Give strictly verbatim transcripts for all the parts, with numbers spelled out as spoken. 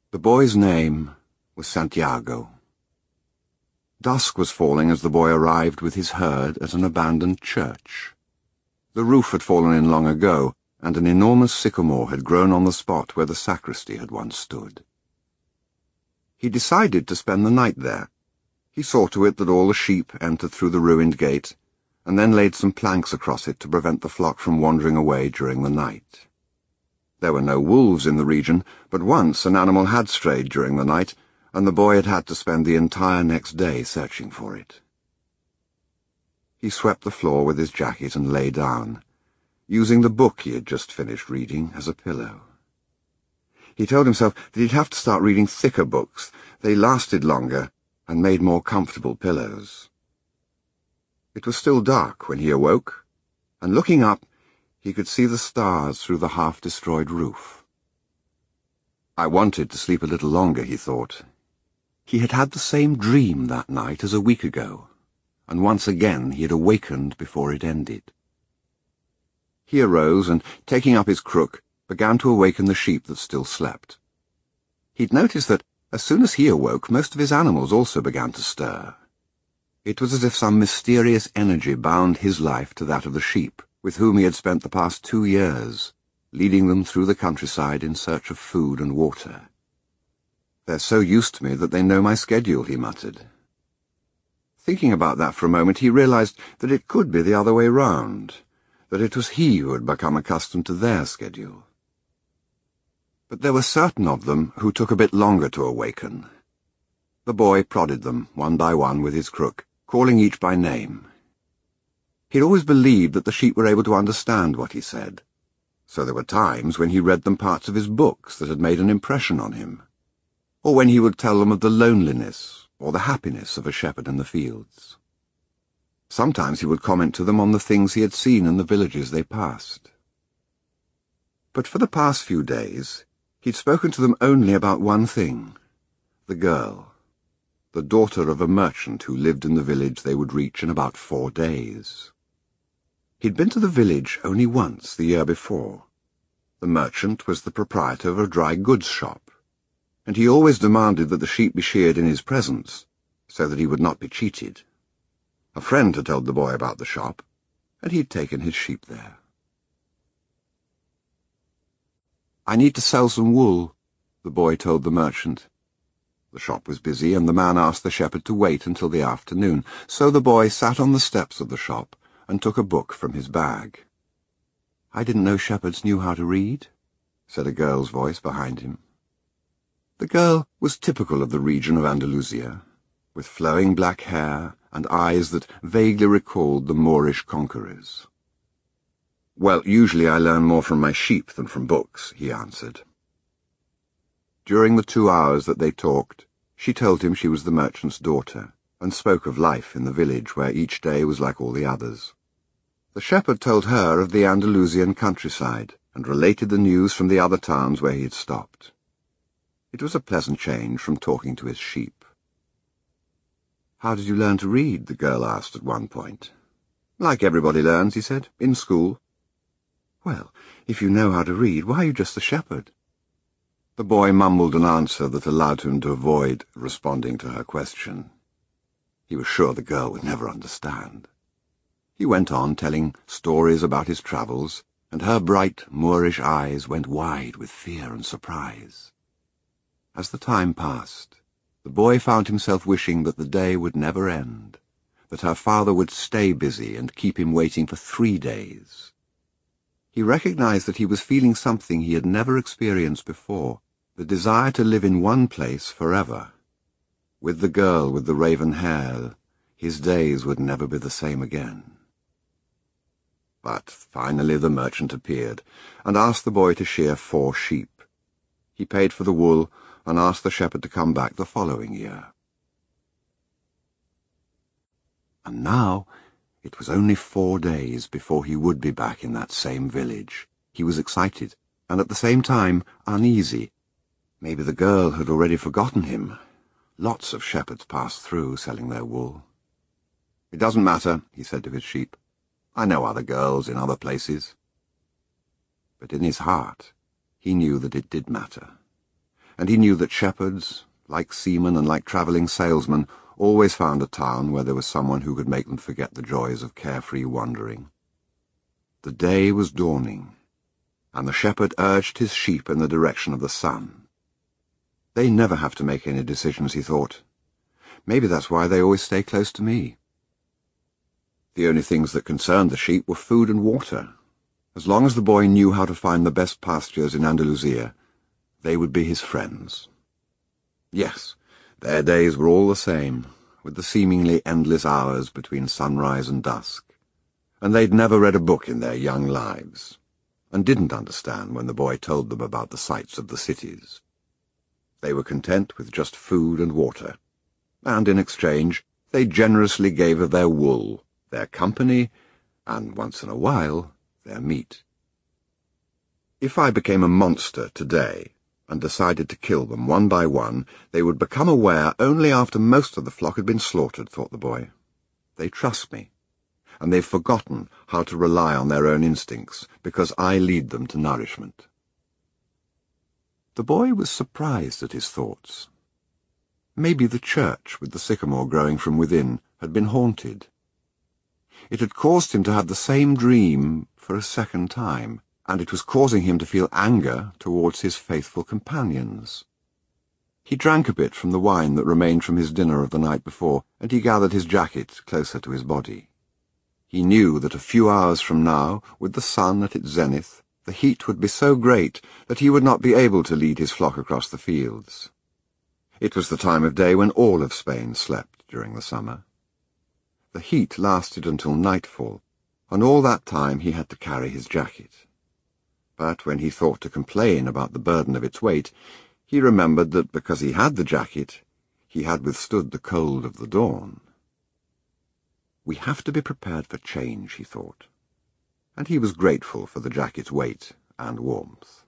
The boy's name was Santiago. Dusk was falling as the boy arrived with his herd at an abandoned church. The roof had fallen in long ago, and an enormous sycamore had grown on the spot where the sacristy had once stood. He decided to spend the night there. He saw to it that all the sheep entered through the ruined gate, and then laid some planks across it to prevent the flock from wandering away during the night. There were no wolves in the region, but once an animal had strayed during the night, and the boy had had to spend the entire next day searching for it. He swept the floor with his jacket and lay down, using the book he had just finished reading as a pillow. He told himself that he'd have to start reading thicker books. They lasted longer and made more comfortable pillows. It was still dark when he awoke, and looking up, he could see the stars through the half-destroyed roof. I wanted to sleep a little longer, he thought. He had had the same dream that night as a week ago, and once again he had awakened before it ended. He arose and, taking up his crook, began to awaken the sheep that still slept. He'd noticed that, as soon as he awoke, most of his animals also began to stir. It was as if some mysterious energy bound his life to that of the sheep, with whom he had spent the past two years, leading them through the countryside in search of food and water. "They're so used to me that they know my schedule," he muttered. Thinking about that for a moment, he realized that it could be the other way round, that it was he who had become accustomed to their schedule. But there were certain of them who took a bit longer to awaken. The boy prodded them, one by one, with his crook, calling each by name. He'd always believed that the sheep were able to understand what he said, so there were times when he read them parts of his books that had made an impression on him, or when he would tell them of the loneliness or the happiness of a shepherd in the fields. Sometimes he would comment to them on the things he had seen in the villages they passed. But for the past few days, he'd spoken to them only about one thing, the girl, the daughter of a merchant who lived in the village they would reach in about four days. He'd been to the village only once the year before. The merchant was the proprietor of a dry goods shop, and he always demanded that the sheep be sheared in his presence, so that he would not be cheated. A friend had told the boy about the shop, and he'd taken his sheep there. "I need to sell some wool," the boy told the merchant. The shop was busy, and the man asked the shepherd to wait until the afternoon, so the boy sat on the steps of the shop and took a book from his bag. "I didn't know shepherds knew how to read," said a girl's voice behind him. The girl was typical of the region of Andalusia, with flowing black hair and eyes that vaguely recalled the Moorish conquerors. "Well, usually I learn more from my sheep than from books," he answered. During the two hours that they talked, she told him she was the merchant's daughter, and spoke of life in the village where each day was like all the others. The shepherd told her of the Andalusian countryside, and related the news from the other towns where he had stopped. It was a pleasant change from talking to his sheep. "How did you learn to read?" the girl asked at one point. "Like everybody learns," he said, "in school." "Well, if you know how to read, why are you just a shepherd?" The boy mumbled an answer that allowed him to avoid responding to her question. He was sure the girl would never understand. He went on telling stories about his travels, and her bright Moorish eyes went wide with fear and surprise. As the time passed, the boy found himself wishing that the day would never end, that her father would stay busy and keep him waiting for three days. He recognized that he was feeling something he had never experienced before, the desire to live in one place forever. With the girl with the raven hair, his days would never be the same again. But finally the merchant appeared, and asked the boy to shear four sheep. He paid for the wool, and asked the shepherd to come back the following year. And now it was only four days before he would be back in that same village. He was excited, and at the same time uneasy. Maybe the girl had already forgotten him. Lots of shepherds passed through, selling their wool. "It doesn't matter," he said to his sheep. "I know other girls in other places." But in his heart, he knew that it did matter. and he knew that shepherds, like seamen and like travelling salesmen, always found a town where there was someone who could make them forget the joys of carefree wandering. The day was dawning, and the shepherd urged his sheep in the direction of the sun. They never have to make any decisions, he thought. Maybe that's why they always stay close to me. The only things that concerned the sheep were food and water. As long as the boy knew how to find the best pastures in Andalusia, they would be his friends. Yes, their days were all the same, with the seemingly endless hours between sunrise and dusk, and they'd never read a book in their young lives, and didn't understand when the boy told them about the sights of the cities. They were content with just food and water, and in exchange they generously gave of their wool, their company, and once in a while, their meat. If I became a monster today, and decided to kill them one by one, they would become aware only after most of the flock had been slaughtered, thought the boy. They trust me, and they've forgotten how to rely on their own instincts, because I lead them to nourishment. The boy was surprised at his thoughts. Maybe the church, with the sycamore growing from within, had been haunted. It had caused him to have the same dream for a second time, and it was causing him to feel anger towards his faithful companions. He drank a bit from the wine that remained from his dinner of the night before, and he gathered his jacket closer to his body. He knew that a few hours from now, with the sun at its zenith, the heat would be so great that he would not be able to lead his flock across the fields. It was the time of day when all of Spain slept during the summer. The heat lasted until nightfall, and all that time he had to carry his jacket. But when he thought to complain about the burden of its weight, he remembered that because he had the jacket, he had withstood the cold of the dawn. We have to be prepared for change, he thought, and he was grateful for the jacket's weight and warmth.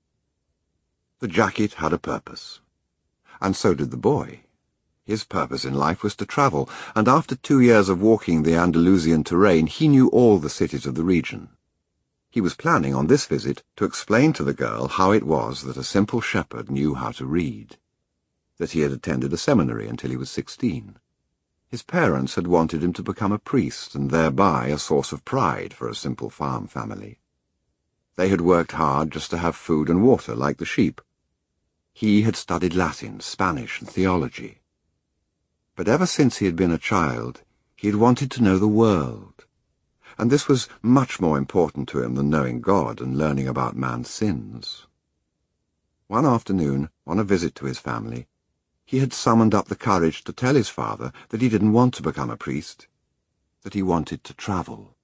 The jacket had a purpose, and so did the boy. His purpose in life was to travel, and after two years of walking the Andalusian terrain, he knew all the cities of the region. He was planning on this visit to explain to the girl how it was that a simple shepherd knew how to read, that he had attended a seminary until he was sixteen. His parents had wanted him to become a priest, and thereby a source of pride for a simple farm family. They had worked hard just to have food and water like the sheep. He had studied Latin, Spanish, and theology. But ever since he had been a child, he had wanted to know the world, and this was much more important to him than knowing God and learning about man's sins. One afternoon, on a visit to his family, he had summoned up the courage to tell his father that he didn't want to become a priest, that he wanted to travel.